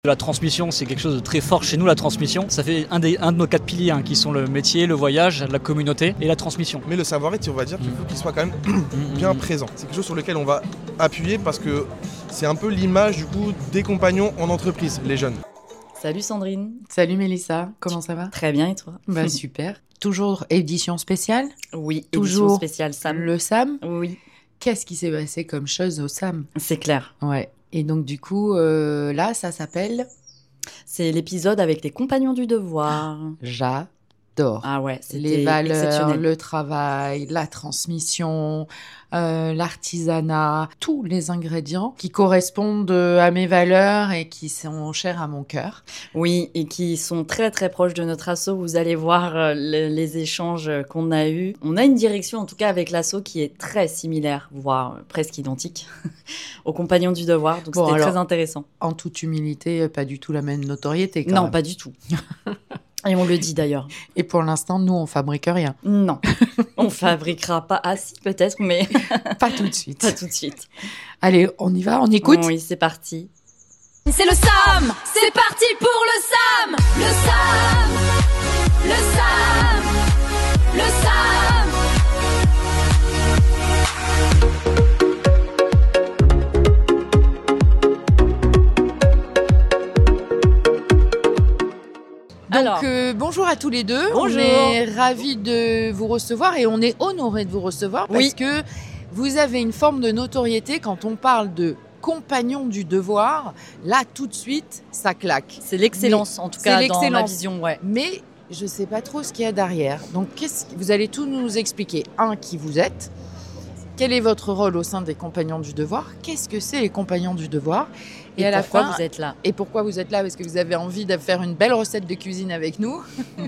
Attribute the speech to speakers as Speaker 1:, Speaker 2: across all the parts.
Speaker 1: La transmission, c'est quelque chose de très fort chez nous, la transmission. Ça fait un de nos 4 piliers qui sont le métier, le voyage, la communauté et la transmission.
Speaker 2: Mais le savoir-être, on va dire qu'il faut qu'il soit quand même bien présent. C'est quelque chose sur lequel on va appuyer parce que c'est un peu l'image du coup des compagnons en entreprise, les jeunes.
Speaker 3: Salut Sandrine.
Speaker 4: Salut Mélissa, comment ça va ?
Speaker 3: Très bien et toi ?
Speaker 4: Bah super. Toujours édition spéciale ?
Speaker 3: Oui,
Speaker 4: toujours
Speaker 3: édition spéciale SAM.
Speaker 4: Le SAM ?
Speaker 3: Oui.
Speaker 4: Qu'est-ce qui s'est passé comme chose au SAM ?
Speaker 3: C'est clair.
Speaker 4: Ouais. Et donc du coup, là, ça s'appelle ?
Speaker 3: C'est l'épisode avec les compagnons du devoir.
Speaker 4: J'adore.
Speaker 3: Ah ouais, c'était
Speaker 4: les valeurs,
Speaker 3: exceptionnel.
Speaker 4: le travail, la transmission, l'artisanat, tous les ingrédients qui correspondent à mes valeurs et qui sont chers à mon cœur.
Speaker 3: Oui, et qui sont très très proches de notre asso. Vous allez voir les échanges qu'on a eus. On a une direction en tout cas avec l'asso qui est très similaire, voire presque identique aux compagnons du devoir. Donc c'était très intéressant.
Speaker 4: En toute humilité, pas du tout la même notoriété quand
Speaker 3: Non,
Speaker 4: même.
Speaker 3: pas du tout. Et on le dit d'ailleurs.
Speaker 4: Et pour l'instant, nous, on fabrique rien.
Speaker 3: Non, on fabriquera pas. Ah si, peut-être, mais
Speaker 4: Pas tout de suite.
Speaker 3: pas tout de suite.
Speaker 4: Allez, on y va, on écoute.
Speaker 3: Oui, c'est parti.
Speaker 5: C'est le SAM, c'est parti pour le SAM. Le SAM, le SAM, le SAM.
Speaker 3: Alors,
Speaker 4: Bonjour à tous les deux.
Speaker 3: Bonjour.
Speaker 4: On est ravis de vous recevoir et on est honorés de vous recevoir parce
Speaker 3: Oui.
Speaker 4: que vous avez une forme de notoriété quand on parle de compagnons du devoir. Là, tout de suite, ça claque.
Speaker 3: c'est l'excellence en tout
Speaker 4: c'est
Speaker 3: cas dans ma
Speaker 4: l'excellence.
Speaker 3: vision, ouais.
Speaker 4: Mais je ne sais pas trop ce qu'il y a derrière. Donc, vous allez tout nous expliquer. Qui vous êtes ? Quel est votre rôle au sein des compagnons du devoir ? Qu'est-ce que c'est les compagnons du devoir ?
Speaker 3: Et
Speaker 4: à la
Speaker 3: pourquoi
Speaker 4: fin,
Speaker 3: vous êtes là ?
Speaker 4: et pourquoi vous êtes là ? Parce que vous avez envie de faire une belle recette de cuisine avec nous.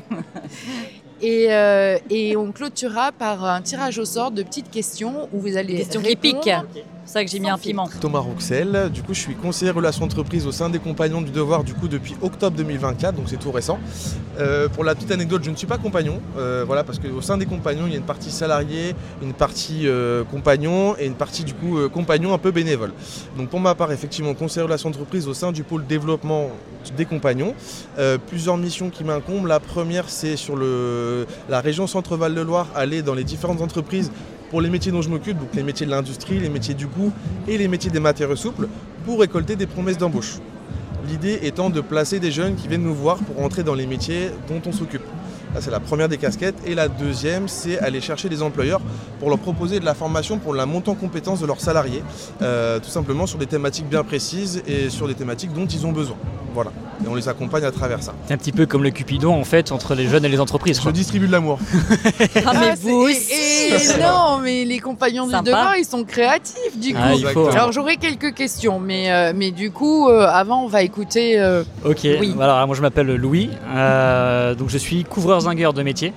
Speaker 4: Et on clôturera par un tirage au sort de petites questions où vous allez
Speaker 3: Question qui
Speaker 4: répondre.
Speaker 3: pique. C'est ça que j'ai mis un piment.
Speaker 2: Thomas Rouxel, du coup je suis conseiller relations entreprises au sein des compagnons du devoir du coup depuis octobre 2024, donc c'est tout récent. Pour la petite anecdote, je ne suis pas compagnon, voilà, parce qu'au sein des compagnons il y a une partie salariée, une partie compagnon et une partie du coup compagnon un peu bénévole. Donc pour ma part effectivement conseiller relations entreprises au sein du pôle développement des compagnons. Plusieurs missions qui m'incombent. La première c'est sur la région Centre-Val de Loire, aller dans les différentes entreprises pour les métiers dont je m'occupe, donc les métiers de l'industrie, les métiers du goût et les métiers des matériaux souples, pour récolter des promesses d'embauche. L'idée étant de placer des jeunes qui viennent nous voir pour entrer dans les métiers dont on s'occupe. Là, c'est la première des casquettes. Et la deuxième, c'est aller chercher des employeurs pour leur proposer de la formation pour la montée en compétences de leurs salariés, tout simplement sur des thématiques bien précises et sur des thématiques dont ils ont besoin. Voilà. Et on les accompagne à travers ça.
Speaker 1: C'est un petit peu comme le Cupidon en fait entre les jeunes et les entreprises.
Speaker 2: Je distribue de l'amour.
Speaker 3: Ah mais vous aussi.
Speaker 4: Et non, mais les compagnons
Speaker 3: Sympa.
Speaker 4: du devoir, ils sont créatifs du coup.
Speaker 1: Ah, il faut.
Speaker 4: Alors j'aurais quelques questions, mais du coup, avant, on va écouter.
Speaker 1: Ok,
Speaker 3: Oui.
Speaker 1: voilà, alors moi je m'appelle Louis, donc je suis couvreur-zingueur de métier.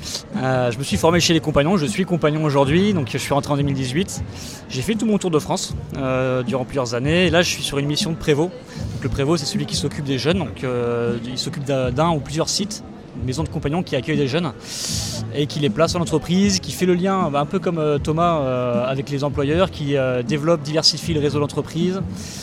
Speaker 1: Je me suis formé chez les compagnons, je suis compagnon aujourd'hui, donc je suis rentré en 2018. J'ai fait tout mon tour de France durant plusieurs années, et là je suis sur une mission de prévôt. Donc, le prévôt c'est celui qui s'occupe des jeunes, donc il s'occupe d'un ou plusieurs sites, une maison de compagnons qui accueille des jeunes et qui les place en entreprise, qui fait le lien un peu comme Thomas avec les employeurs, qui développe, diversifie le réseau d'entreprise,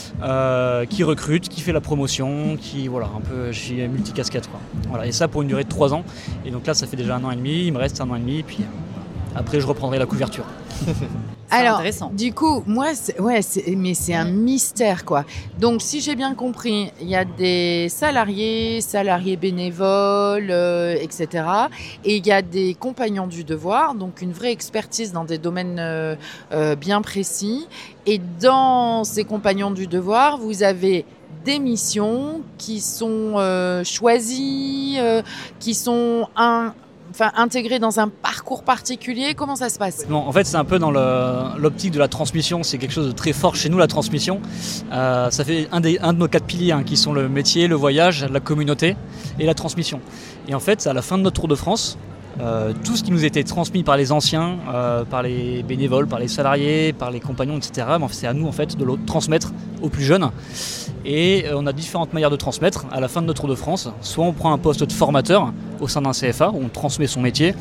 Speaker 1: qui recrute, qui fait la promotion, qui voilà, un peu, je suis multicasquette quoi. Voilà, et ça pour une durée de 3 ans. Et donc là ça fait déjà 1 an et demi, il me reste 1 an et demi, et puis après je reprendrai la couverture.
Speaker 3: C'est
Speaker 4: Alors,
Speaker 3: intéressant.
Speaker 4: du coup, moi, mais c'est un mystère, quoi. Donc, si j'ai bien compris, il y a des salariés bénévoles, etc. Et il y a des compagnons du devoir, donc une vraie expertise dans des domaines bien précis. Et dans ces compagnons du devoir, vous avez des missions qui sont choisies, qui sont intégrées dans un parcours particulier. Comment ça se passe ?
Speaker 1: Non, en fait, c'est un peu dans l'optique de la transmission. C'est quelque chose de très fort chez nous, la transmission. Ça fait un de nos 4 piliers qui sont le métier, le voyage, la communauté et la transmission. Et en fait, à la fin de notre Tour de France, tout ce qui nous était transmis par les anciens, par les bénévoles, par les salariés, par les compagnons, etc., c'est à nous en fait de le transmettre aux plus jeunes. Et on a différentes manières de transmettre à la fin de notre Tour de France. Soit on prend un poste de formateur au sein d'un CFA où on transmet son métier,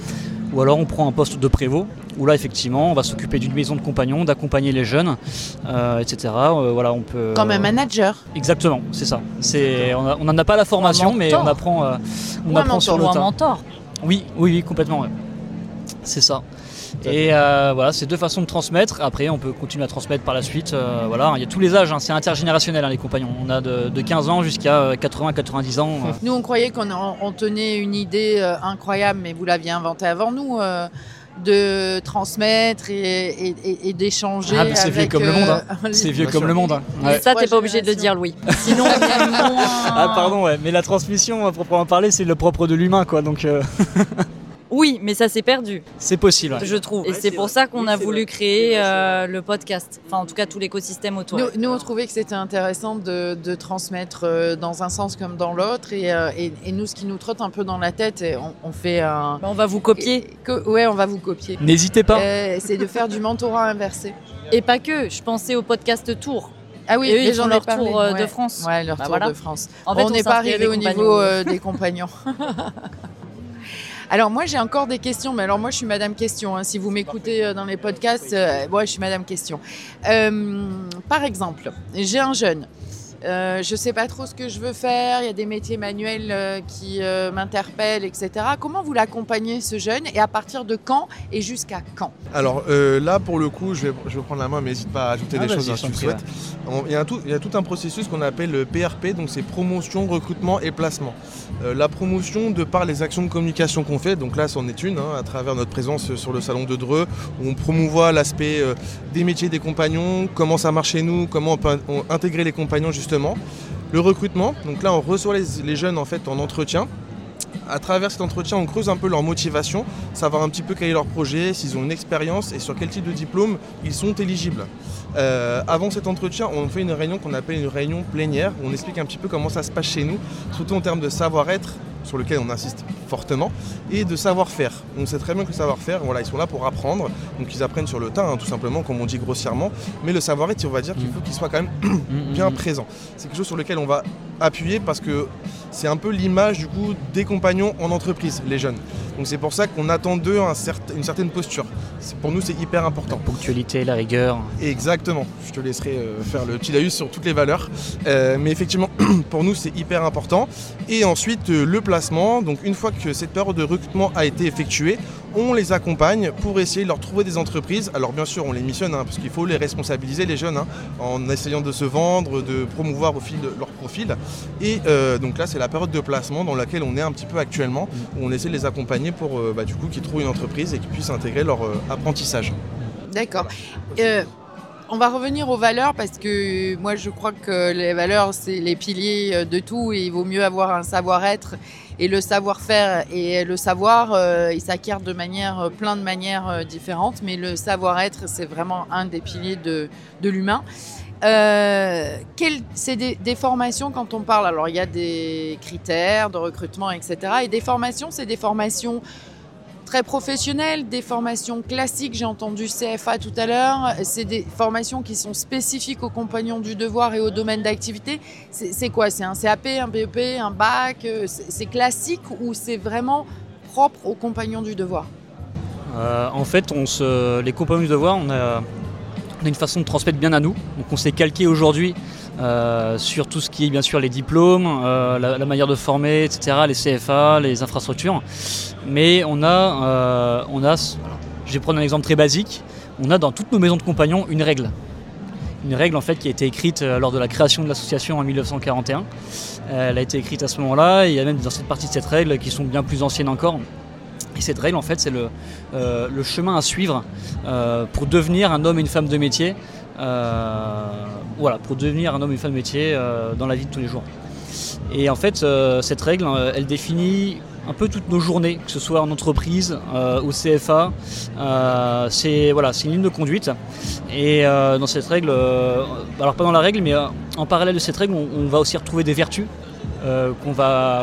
Speaker 1: ou alors on prend un poste de prévôt, où là effectivement on va s'occuper d'une maison de compagnons, d'accompagner les jeunes, etc. Voilà, on peut.
Speaker 4: Comme un manager.
Speaker 1: Exactement, c'est ça. On n'en a pas la formation, mais on apprend sur le
Speaker 3: Ou un
Speaker 1: tas.
Speaker 3: mentor.
Speaker 1: Oui, complètement. Ouais. C'est ça. Et voilà, c'est deux façons de transmettre. Après, on peut continuer à transmettre par la suite. Voilà, il y a tous les âges, c'est intergénérationnel les compagnons. On a de 15 ans jusqu'à 80-90 ans.
Speaker 4: Nous, on croyait qu'on tenait une idée incroyable, mais vous l'aviez inventée avant nous, de transmettre et d'échanger.
Speaker 1: Ah, mais c'est vieux comme le monde. C'est vieux comme le monde.
Speaker 3: Ouais. Ça, t'es pas obligé de le dire, Louis. Sinon, on est moins...
Speaker 1: Ah, pardon, ouais. Mais la transmission, à proprement parler, c'est le propre de l'humain, quoi. Donc.
Speaker 3: Oui, mais ça s'est perdu.
Speaker 1: C'est possible, ouais.
Speaker 3: Je trouve. Et c'est pour ça qu'on a voulu créer le podcast. Enfin, en tout cas, tout l'écosystème autour.
Speaker 4: Nous, on trouvait que c'était intéressant de transmettre dans un sens comme dans l'autre. Et nous, ce qui nous trotte un peu dans la tête, on fait un...
Speaker 3: On va vous copier.
Speaker 4: Ouais, on va vous copier.
Speaker 1: N'hésitez pas.
Speaker 4: C'est de faire du mentorat inversé.
Speaker 3: Et pas que. Je pensais au podcast Tour.
Speaker 4: Ah oui,
Speaker 3: et eux, ils
Speaker 4: j'en
Speaker 3: font
Speaker 4: ai
Speaker 3: leur
Speaker 4: parlé.
Speaker 3: tour de France.
Speaker 4: Ouais, leur tour de France.
Speaker 3: En fait,
Speaker 4: on n'est pas arrivé au niveau des compagnons. Alors moi j'ai encore des questions, mais alors moi je suis Madame Question. Si vous m'écoutez dans les podcasts, moi je suis Madame Question. Par exemple, j'ai un jeune. Je sais pas trop ce que je veux faire, il y a des métiers manuels qui m'interpellent, etc. Comment vous l'accompagnez ce jeune et à partir de quand et jusqu'à quand?
Speaker 2: Alors là pour le coup, je vais prendre la main, mais n'hésite pas à ajouter des choses si tu le souhaites. Il y a tout un processus qu'on appelle le PRP, donc c'est promotion, recrutement et placement. La promotion de par les actions de communication qu'on fait, donc là c'en est une, à travers notre présence sur le salon de Dreux, où on promouvoit l'aspect des métiers des compagnons, comment ça marche chez nous, comment on peut intégrer les compagnons justement. Le recrutement, donc là on reçoit les jeunes en fait en entretien. À travers cet entretien, on creuse un peu leur motivation, savoir un petit peu quel est leur projet, s'ils ont une expérience et sur quel type de diplôme ils sont éligibles. Avant cet entretien, on fait une réunion qu'on appelle une réunion plénière, où on explique un petit peu comment ça se passe chez nous, surtout en termes de savoir-être, sur lequel on insiste fortement, et de savoir-faire. On sait très bien que le savoir-faire, voilà, ils sont là pour apprendre, donc ils apprennent sur le tas, tout simplement, comme on dit grossièrement, mais le savoir-être, on va dire qu'il faut qu'il soit quand même bien présent. C'est quelque chose sur lequel on va appuyer parce que c'est un peu l'image du coup des compagnons en entreprise, les jeunes. Donc c'est pour ça qu'on attend d'eux une certaine posture. Pour nous, c'est hyper important.
Speaker 1: La ponctualité, la rigueur.
Speaker 2: Exactement. Je te laisserai faire le petit laïus sur toutes les valeurs. Mais effectivement, pour nous, c'est hyper important. Et ensuite, le placement. Donc une fois que cette période de recrutement a été effectuée, on les accompagne pour essayer de leur trouver des entreprises. Alors bien sûr, on les missionne, parce qu'il faut les responsabiliser, les jeunes, en essayant de se vendre, de promouvoir au fil de leur profil. Et donc là, c'est la période de placement dans laquelle on est un petit peu actuellement, où on essaie de les accompagner pour du coup qu'ils trouvent une entreprise et qu'ils puissent intégrer leur apprentissage.
Speaker 4: D'accord. On va revenir aux valeurs parce que moi je crois que les valeurs c'est les piliers de tout et il vaut mieux avoir un savoir-être et le savoir-faire et le savoir il s'acquiert de plein de manières différentes, mais le savoir-être c'est vraiment un des piliers de l'humain. C'est des formations quand on parle, alors il y a des critères de recrutement etc. Et des formations, c'est des formations très professionnelles, des formations classiques, j'ai entendu CFA tout à l'heure, c'est des formations qui sont spécifiques aux compagnons du devoir et au domaine d'activité. C'est quoi? C'est un CAP, un BEP, un bac? C'est classique ou c'est vraiment propre aux compagnons du devoir?
Speaker 1: En fait, les compagnons du devoir, on a une façon de transmettre bien à nous. Donc on s'est calqué aujourd'hui sur tout ce qui est bien sûr les diplômes, la manière de former, etc., les CFA, les infrastructures. Mais on a je vais prendre un exemple très basique, on a dans toutes nos maisons de compagnons une règle. Une règle en fait qui a été écrite lors de la création de l'association en 1941. Elle a été écrite à ce moment-là, et il y a même dans cette partie de cette règle qui sont bien plus anciennes encore. Et cette règle, en fait, c'est le chemin à suivre pour devenir un homme et une femme de métier. Pour devenir un homme et une femme de métier dans la vie de tous les jours. Et en fait, cette règle, elle définit un peu toutes nos journées, que ce soit en entreprise, au CFA. C'est une ligne de conduite. Et dans cette règle, alors pas dans la règle, mais en parallèle de cette règle, on va aussi retrouver des vertus qu'on va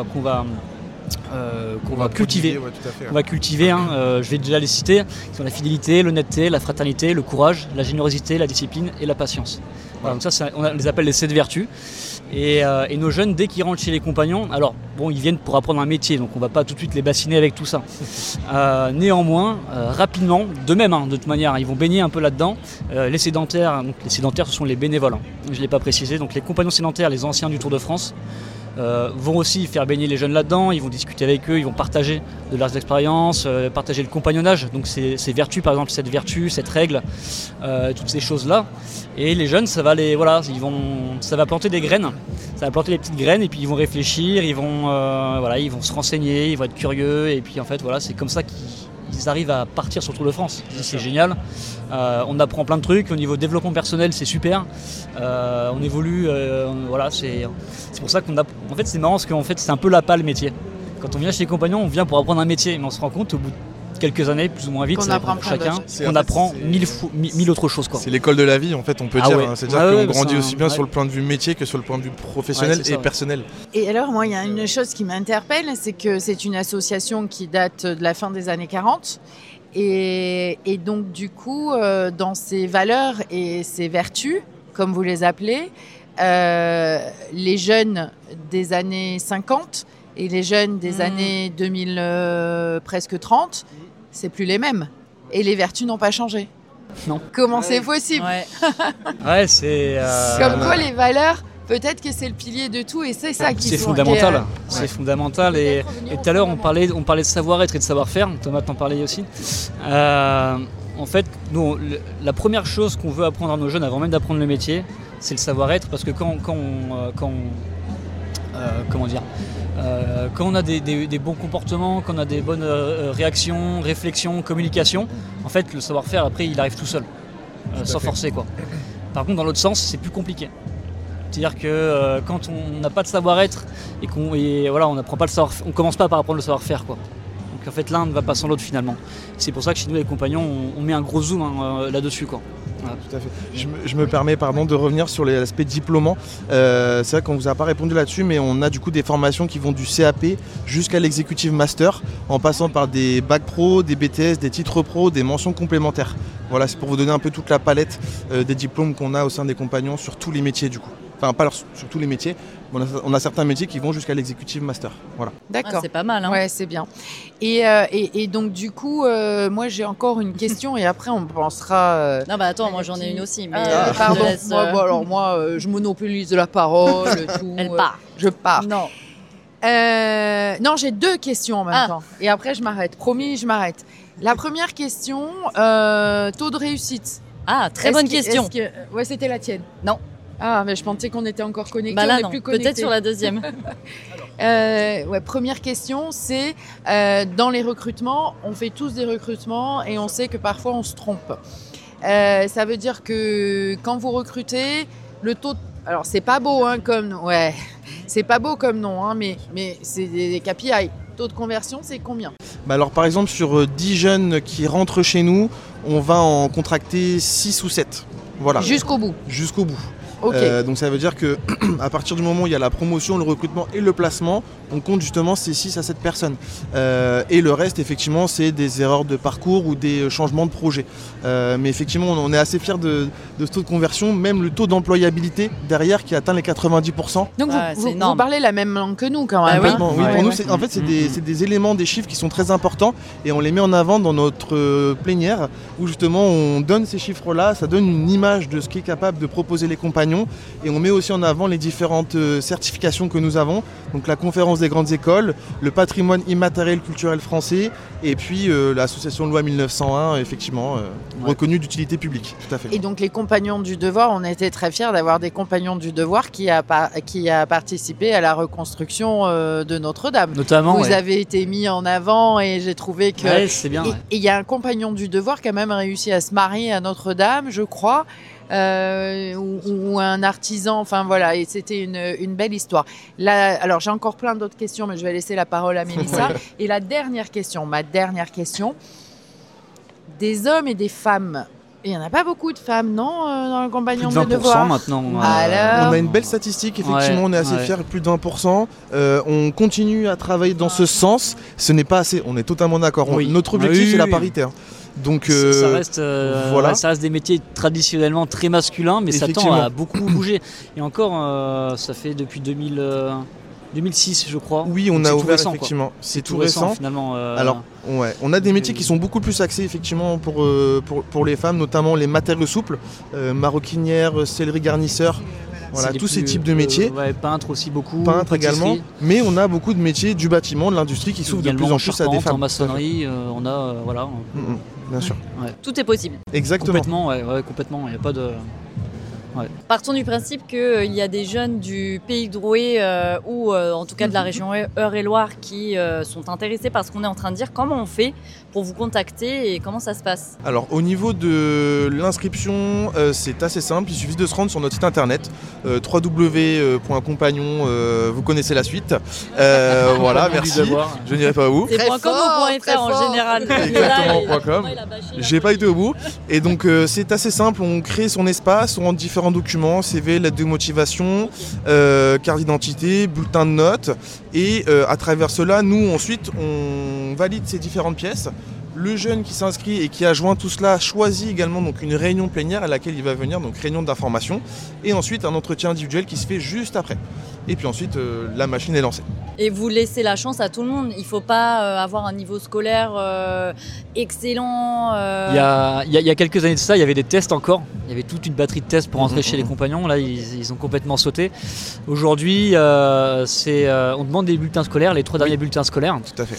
Speaker 1: cultiver.
Speaker 2: Ouais, tout à fait.
Speaker 1: On va cultiver, je vais déjà les citer, qui sont la fidélité, l'honnêteté, la fraternité, le courage, la générosité, la discipline et la patience. Voilà, donc ça, on les appelle les 7 vertus. Et nos jeunes, dès qu'ils rentrent chez les compagnons, alors bon, ils viennent pour apprendre un métier, donc on va pas tout de suite les bassiner avec tout ça. Néanmoins, rapidement, de même, de toute manière, ils vont baigner un peu là-dedans. Les sédentaires, ce sont les bénévoles. Je l'ai pas précisé, donc les compagnons sédentaires, les anciens du Tour de France, vont aussi faire baigner les jeunes là-dedans, ils vont discuter avec eux, ils vont partager de leurs expériences, partager le compagnonnage, donc ces vertus, par exemple cette vertu, cette règle, toutes ces choses-là. Et les jeunes, ça va planter des graines, ça va planter des petites graines, et puis ils vont réfléchir, ils vont se renseigner, ils vont être curieux, et puis en fait c'est comme ça qu'ils arrivent à partir sur le Tour de France. C'est génial, on apprend plein de trucs, au niveau développement personnel c'est super, on évolue, c'est pour ça en fait c'est marrant parce qu'en fait c'est un peu l'appât le métier. Quand on vient chez les compagnons, on vient pour apprendre un métier, mais on se rend compte au bout de quelques années, plus ou moins vite,
Speaker 4: qu'on apprend chacun,
Speaker 1: qu'on apprend mille autres choses, quoi.
Speaker 2: C'est l'école de la vie, en fait, on peut dire.
Speaker 1: Ouais.
Speaker 2: C'est-à-dire qu'on grandit aussi bien sur le plan de vue métier que sur le plan de vue professionnel et personnel.
Speaker 4: Et alors, moi, il y a une chose qui m'interpelle, c'est que c'est une association qui date de la fin des années 40. Et donc, du coup, dans ses valeurs et ses vertus, comme vous les appelez, les jeunes des années 50 et les jeunes des années 2000, presque 30, c'est plus les mêmes. Et les vertus n'ont pas changé.
Speaker 1: Non.
Speaker 4: Comment c'est possible ?
Speaker 1: Ouais, c'est...
Speaker 4: Comme quoi, les valeurs, peut-être que c'est le pilier de tout, et c'est ça qui
Speaker 1: c'est fondamental. C'est fondamental. Et tout à l'heure, on parlait de savoir-être et de savoir-faire. Thomas t'en parlait aussi. En fait, nous, la première chose qu'on veut apprendre à nos jeunes, avant même d'apprendre le métier, c'est le savoir-être, parce que quand on a des bons comportements, quand on a des bonnes réactions, réflexions, communication, en fait, le savoir-faire, après, il arrive tout seul, sans forcer, quoi. Par contre, dans l'autre sens, c'est plus compliqué. C'est-à-dire que quand on n'a pas de savoir-être et on n'apprend pas le savoir, on commence pas par apprendre le savoir-faire, quoi. Donc en fait, l'un ne va pas sans l'autre finalement. C'est pour ça que chez nous, les compagnons, on met un gros zoom là-dessus, quoi.
Speaker 2: Voilà. Tout à fait. Je me permets de revenir sur l'aspect diplômant. C'est vrai qu'on ne vous a pas répondu là-dessus, mais on a du coup des formations qui vont du CAP jusqu'à l'executive master, en passant par des bacs pro, des BTS, des titres pro, des mentions complémentaires. Voilà, c'est pour vous donner un peu toute la palette des diplômes qu'on a au sein des compagnons sur tous les métiers du coup. Enfin, pas sur tous les métiers, mais on a certains métiers qui vont jusqu'à l'executive master. Voilà.
Speaker 4: D'accord.
Speaker 3: C'est pas mal.
Speaker 4: Ouais, c'est bien. Et donc, du coup, moi, j'ai encore une question et après, on pensera.
Speaker 3: Non, bah attends, moi j'en ai une aussi. Mais
Speaker 4: pardon. Moi, je monopolise la parole. Tout,
Speaker 3: Elle part.
Speaker 4: Je pars.
Speaker 3: Non.
Speaker 4: Non, j'ai 2 questions en même temps. Et après, je m'arrête. Promis, je m'arrête. La première question, taux de réussite.
Speaker 3: Ah, très bonne question.
Speaker 4: Ouais, c'était la tienne.
Speaker 3: Non.
Speaker 4: Ah, mais je pensais qu'on était encore connectés.
Speaker 3: Bah là,
Speaker 4: on
Speaker 3: non.
Speaker 4: est plus connectés.
Speaker 3: Peut-être sur la deuxième.
Speaker 4: Première question, c'est dans les recrutements, on fait tous des recrutements et on sait que parfois on se trompe. Ça veut dire que quand vous recrutez, le taux... Alors, c'est pas beau, c'est pas beau comme nom, mais c'est des KPI. Taux de conversion, c'est combien ?
Speaker 2: Alors, par exemple, sur 10 jeunes qui rentrent chez nous, on va en contracter 6 ou 7. Voilà.
Speaker 4: Jusqu'au bout.
Speaker 2: Jusqu'au bout.
Speaker 4: Okay.
Speaker 2: Donc ça veut dire que à partir du moment où il y a la promotion, le recrutement et le placement, on compte justement ces 6 à 7 personnes. Et le reste, effectivement, c'est des erreurs de parcours ou des changements de projet. Mais effectivement, on est assez fiers de ce taux de conversion, même le taux d'employabilité derrière qui atteint les 90%.
Speaker 4: Donc vous parlez la même langue que nous quand même.
Speaker 2: Complètement, oui. Pour nous, en fait, c'est des éléments, des chiffres qui sont très importants et on les met en avant dans notre plénière où justement on donne ces chiffres-là, ça donne une image de ce qu'est capable de proposer les compagnons et on met aussi en avant les différentes certifications que nous avons, donc la conférence des grandes écoles, le patrimoine immatériel culturel français et puis l'association loi 1901, effectivement, reconnue d'utilité publique. Tout à fait.
Speaker 4: Et donc les compagnons du devoir, on était très fiers d'avoir des compagnons du devoir qui a participé à la reconstruction de Notre-Dame.
Speaker 1: Notamment,
Speaker 4: vous avez été mis en avant et j'ai trouvé que...
Speaker 1: Ouais, c'est bien.
Speaker 4: Et il y a un compagnon du devoir qui a même réussi à se marier à Notre-Dame, je crois. Ou un artisan, enfin voilà, et c'était une belle histoire. Là, alors j'ai encore plein d'autres questions, mais je vais laisser la parole à Mélissa. Et ma dernière question, des hommes et des femmes. Il n'y en a pas beaucoup de femmes, non, dans le compagnon de devoir.
Speaker 1: Maintenant.
Speaker 4: Alors...
Speaker 2: On a une belle statistique, effectivement, on est assez fiers, plus de 1%. On continue à travailler dans ce sens. Ce n'est pas assez, on est totalement d'accord.
Speaker 1: Oui.
Speaker 2: Notre objectif, c'est la parité. Donc
Speaker 1: ça reste,
Speaker 2: voilà.
Speaker 1: ça reste des métiers traditionnellement très masculins, mais ça tend à beaucoup bouger. Et encore, ça fait depuis 2006, je crois.
Speaker 2: Oui, on
Speaker 1: donc
Speaker 2: a
Speaker 1: c'est tout
Speaker 2: ouvert
Speaker 1: récent, quoi.
Speaker 2: effectivement. C'est tout
Speaker 1: récent
Speaker 2: récent.
Speaker 1: finalement.
Speaker 2: Alors, ouais, on a des métiers qui sont beaucoup plus axés effectivement pour les femmes, notamment les matériaux souples, maroquinières, sellerie garnisseur. Voilà, tous ces types de métiers.
Speaker 1: Ouais, peintre aussi beaucoup.
Speaker 2: Peintre également. Mais on a beaucoup de métiers du bâtiment, de l'industrie qui s'ouvrent de plus en plus à des femmes.
Speaker 1: En maçonnerie, on a voilà.
Speaker 2: Bien sûr.
Speaker 1: Ouais.
Speaker 3: Tout est possible.
Speaker 2: Exactement.
Speaker 1: Complètement, ouais, complètement. Il n'y a pas de. Ouais.
Speaker 3: Partons du principe qu'il y a des jeunes du Pays de Drouet ou en tout cas de la région Eure-et-Loire qui sont intéressés par ce qu'on est en train de dire. Comment on fait pour vous contacter et comment ça se passe ?
Speaker 2: Alors au niveau de l'inscription, c'est assez simple. Il suffit de se rendre sur notre site internet www.compagnon, vous connaissez la suite. Voilà, merci. Je n'irai pas au bout.
Speaker 3: C'est .com ou .fr en général.
Speaker 2: Exactement, .com. J'ai pas été au bout. Et donc c'est assez simple. On crée son espace, on rentre différents documents, CV, lettre de motivation, carte d'identité, bulletin de notes. Et à travers cela, nous ensuite, on valide ces différentes pièces. Le jeune qui s'inscrit et qui a joint tout cela choisit également donc une réunion plénière à laquelle il va venir, donc réunion d'information, et ensuite un entretien individuel qui se fait juste après. Et puis ensuite, la machine est lancée.
Speaker 3: Et vous laissez la chance à tout le monde. Il ne faut pas avoir un niveau scolaire excellent.
Speaker 1: Il y a quelques années de ça, il y avait des tests encore. Il y avait toute une batterie de tests pour entrer chez les compagnons. Là, ils ont complètement sauté. Aujourd'hui, on demande des bulletins scolaires, les 3 derniers bulletins scolaires.
Speaker 2: Tout à fait.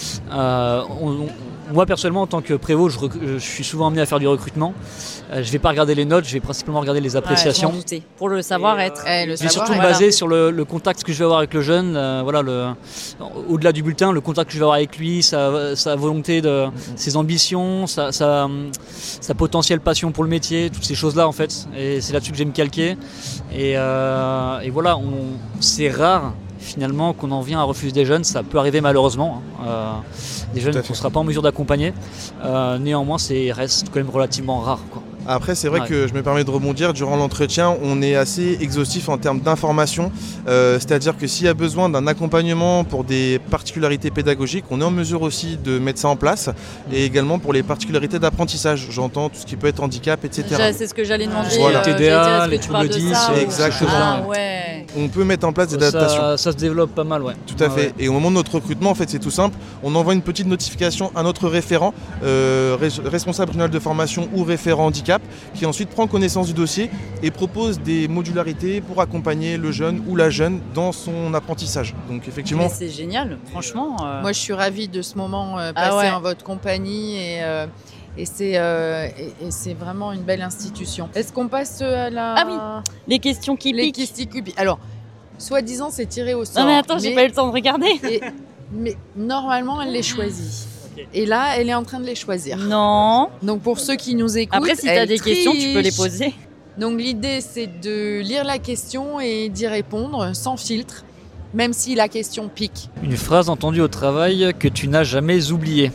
Speaker 1: Moi, personnellement, en tant que prévôt, je suis souvent amené à faire du recrutement. Je ne vais pas regarder les notes, je vais principalement regarder les appréciations.
Speaker 3: Ouais, pour le savoir-être.
Speaker 1: Je vais surtout me baser sur le contact que je vais avoir avec le jeune. Au-delà du bulletin, le contact que je vais avoir avec lui, sa volonté, ses ambitions, sa potentielle passion pour le métier, toutes ces choses-là en fait. Et c'est là-dessus que je vais me calquer. Et voilà, c'est rare finalement qu'on en vient à refuser des jeunes, ça peut arriver malheureusement. Des jeunes qu'on ne sera pas en mesure d'accompagner. Néanmoins, ça reste quand même relativement rare, quoi.
Speaker 2: Après, c'est vrai que je me permets de rebondir. Durant l'entretien, on est assez exhaustif en termes d'information. C'est-à-dire que s'il y a besoin d'un accompagnement pour des particularités pédagogiques, on est en mesure aussi de mettre ça en place. Et également pour les particularités d'apprentissage. J'entends tout ce qui peut être handicap, etc.
Speaker 3: C'est ce que j'allais demander.
Speaker 2: Voilà.
Speaker 1: TDA, les troubles 10,
Speaker 2: exactement.
Speaker 3: Ah, ouais.
Speaker 2: On peut mettre en place des adaptations.
Speaker 1: Ça se développe pas mal, ouais.
Speaker 2: Tout à fait. Et au moment de notre recrutement, en fait, c'est tout simple. On envoie une petite notification à notre référent, responsable régional de formation ou référent handicap, qui ensuite prend connaissance du dossier et propose des modularités pour accompagner le jeune ou la jeune dans son apprentissage. Donc effectivement,
Speaker 3: mais c'est génial, franchement.
Speaker 4: Moi, je suis ravie de ce moment passé en votre compagnie et c'est vraiment une belle institution. Est-ce qu'on passe à la...
Speaker 3: Ah oui, les questions qui piquent.
Speaker 4: Alors, soi-disant, c'est tiré au sort.
Speaker 3: Non mais attends, j'ai pas eu le temps de regarder.
Speaker 4: Mais normalement, elle les choisit. Et là, elle est en train de les choisir.
Speaker 3: Non.
Speaker 4: Donc pour ceux qui nous écoutent,
Speaker 3: après, si tu as des questions, tu peux les poser.
Speaker 4: Donc l'idée, c'est de lire la question et d'y répondre sans filtre, même si la question pique.
Speaker 1: Une phrase entendue au travail que tu n'as jamais oubliée.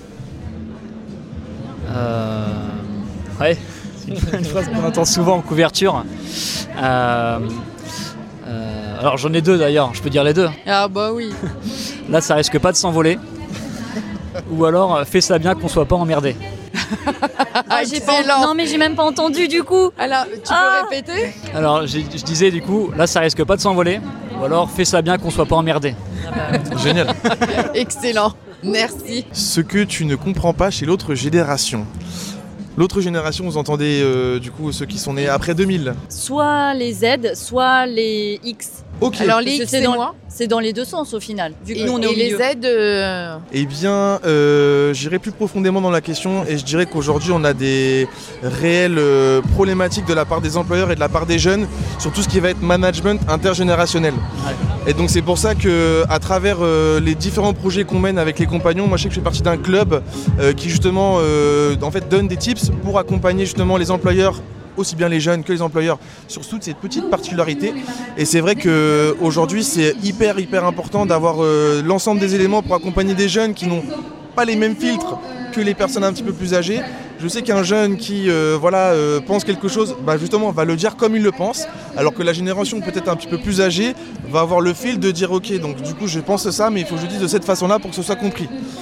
Speaker 1: Ouais, c'est une phrase qu'on entend souvent en couverture. Alors j'en ai 2 d'ailleurs, je peux dire les 2.
Speaker 4: Ah bah oui.
Speaker 1: Là, ça risque pas de s'envoler. Ou alors, fais ça bien qu'on soit pas emmerdé.
Speaker 3: Non mais j'ai même pas entendu du coup.
Speaker 4: Alors, tu peux répéter ?
Speaker 1: Alors, je disais du coup, là, ça risque pas de s'envoler. Ou alors, fais ça bien qu'on soit pas emmerdé.
Speaker 2: Génial.
Speaker 4: Excellent, merci.
Speaker 2: Ce que tu ne comprends pas chez l'autre génération. L'autre génération, vous entendez du coup ceux qui sont nés après 2000.
Speaker 3: Soit les Z, soit les X.
Speaker 2: Ok.
Speaker 4: Alors les X, c'est moi.
Speaker 3: C'est dans les deux sens au final, vu que
Speaker 4: Et,
Speaker 3: nous on est au
Speaker 4: et les
Speaker 3: milieu.
Speaker 4: Z,
Speaker 2: Eh bien, j'irai plus profondément dans la question et je dirais qu'aujourd'hui on a des réelles problématiques de la part des employeurs et de la part des jeunes sur tout ce qui va être management intergénérationnel.
Speaker 1: Ouais.
Speaker 2: Et donc c'est pour ça que à travers les différents projets qu'on mène avec les compagnons, moi je sais que je fais partie d'un club qui justement en fait donne des tips pour accompagner justement les employeurs, aussi bien les jeunes que les employeurs, sur toutes ces petites particularités. Et c'est vrai qu'aujourd'hui, c'est hyper important d'avoir l'ensemble des éléments pour accompagner des jeunes qui n'ont pas les mêmes filtres que les personnes un petit peu plus âgées. Je sais qu'un jeune qui pense quelque chose, justement, va le dire comme il le pense, alors que la génération peut-être un petit peu plus âgée va avoir le fil de dire ok, donc du coup je pense ça, mais il faut que je dise de cette façon-là pour que ce soit compris.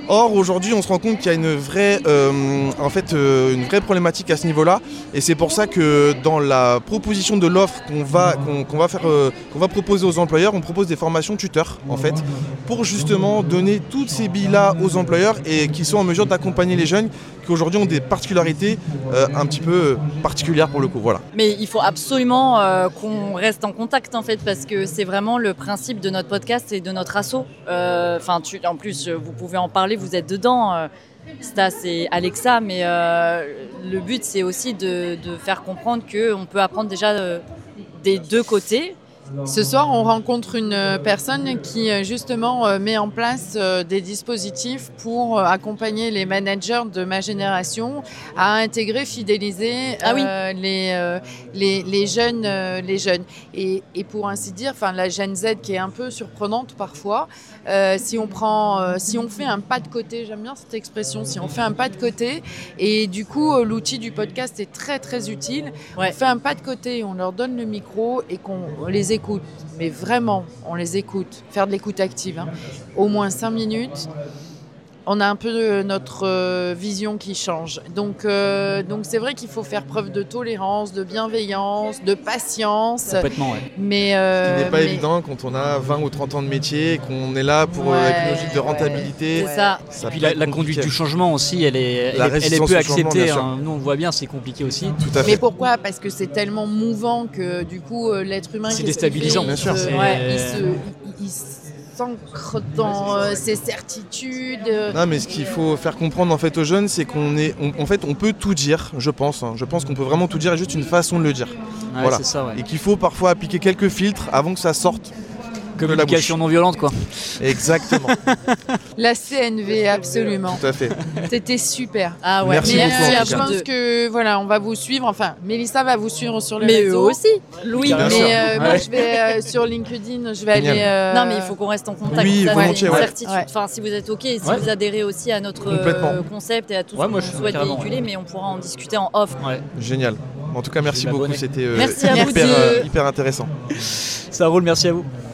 Speaker 2: Or, aujourd'hui, on se rend compte qu'il y a une vraie problématique à ce niveau-là. Et c'est pour ça que dans la proposition de l'offre qu'on va proposer aux employeurs, on propose des formations tuteurs, en fait, pour justement donner toutes ces billes-là aux employeurs et qu'ils soient en mesure d'accompagner les jeunes qui aujourd'hui ont des particularités un petit peu particulières pour le coup. Voilà.
Speaker 3: Mais il faut absolument qu'on reste en contact en fait, parce que c'est vraiment le principe de notre podcast et de notre asso. En plus, vous pouvez en parler, vous êtes dedans. Stas et Alexa, mais le but c'est aussi de faire comprendre qu'on peut apprendre déjà des deux côtés.
Speaker 4: Ce soir, on rencontre une personne qui justement met en place des dispositifs pour accompagner les managers de ma génération à intégrer, fidéliser les jeunes. Et pour ainsi dire, la Gen Z qui est un peu surprenante parfois, si on fait un pas de côté, j'aime bien cette expression, si on fait un pas de côté, et du coup l'outil du podcast est très très utile. Ouais. On fait un pas de côté, on leur donne le micro et qu'on les écoute, mais vraiment on les écoute, faire de l'écoute active, au moins 5 minutes. On a un peu notre vision qui change. Donc c'est vrai qu'il faut faire preuve de tolérance, de bienveillance, de patience.
Speaker 1: Complètement, ouais.
Speaker 2: Ce qui n'est pas évident quand on a 20 ou 30 ans de métier et qu'on est là pour avec une logique de rentabilité.
Speaker 3: C'est ça.
Speaker 1: Et puis la conduite du changement aussi, elle est peu acceptée. Nous, on voit bien, c'est compliqué aussi.
Speaker 2: Tout à fait.
Speaker 4: Mais pourquoi ? Parce que c'est tellement mouvant que du coup, l'être humain...
Speaker 1: C'est déstabilisant, bien sûr.
Speaker 4: Il s'ancre dans ses certitudes.
Speaker 2: Non, mais ce qu'il faut faire comprendre en fait aux jeunes, c'est on peut tout dire, je pense. Je pense qu'on peut vraiment tout dire, et juste une façon de le dire.
Speaker 1: Ouais,
Speaker 2: voilà.
Speaker 1: C'est ça, ouais.
Speaker 2: Et qu'il faut parfois appliquer quelques filtres avant que ça sorte.
Speaker 1: Communication non violente, quoi.
Speaker 2: Exactement.
Speaker 4: La CNV, absolument.
Speaker 2: Tout à fait.
Speaker 4: C'était super.
Speaker 3: Ah ouais.
Speaker 2: Merci beaucoup.
Speaker 4: Je pense que on va vous suivre. Enfin, Mélissa va vous suivre sur les
Speaker 3: réseaux.
Speaker 4: réseaux.
Speaker 3: Mais eux aussi. Louis.
Speaker 4: Moi, je vais sur LinkedIn. Je vais aller.
Speaker 3: Non, mais il faut qu'on reste en contact.
Speaker 2: Oui, volontiers.
Speaker 3: Certitude. Ouais. Enfin, si vous êtes ok, et si vous adhérez aussi à notre concept et à tout ce qu'on souhaite véhiculer, mais on pourra en discuter en off.
Speaker 1: Ouais.
Speaker 2: Génial. En tout cas, merci beaucoup. C'était
Speaker 3: merci
Speaker 2: hyper intéressant.
Speaker 1: Ça roule. Merci à vous.